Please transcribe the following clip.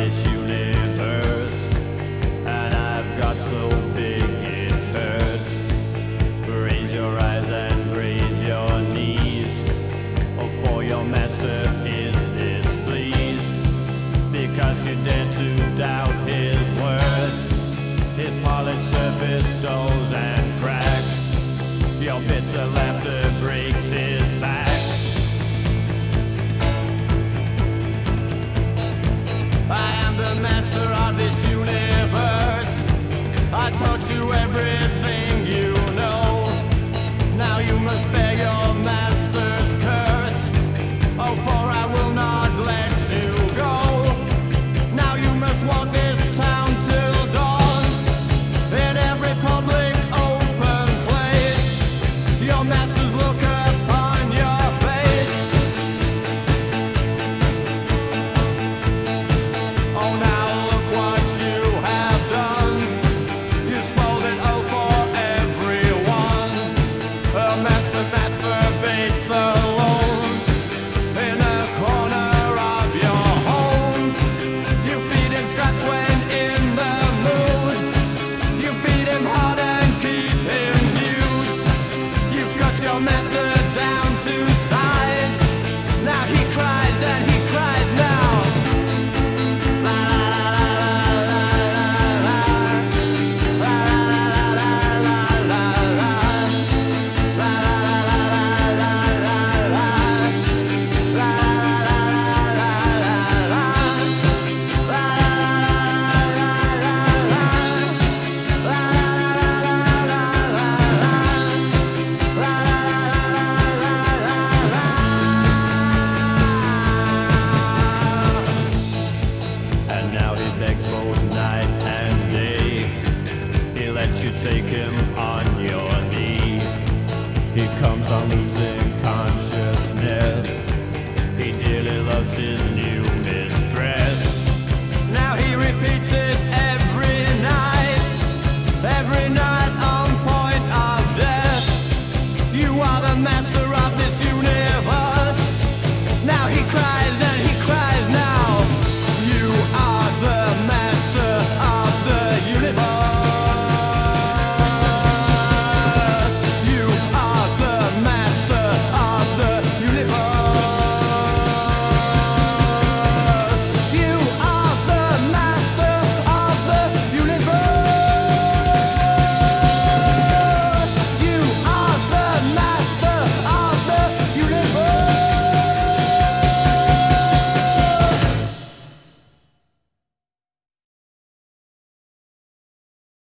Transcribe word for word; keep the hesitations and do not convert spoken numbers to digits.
this universe, and I've got so big it hurts. Raise your eyes and raise your knees, oh, for your master is displeased, because you dare to doubt his word. His polished surface dulls and cracks, your bitter laughter breaks his back. I am the master of this universe. I taught you everything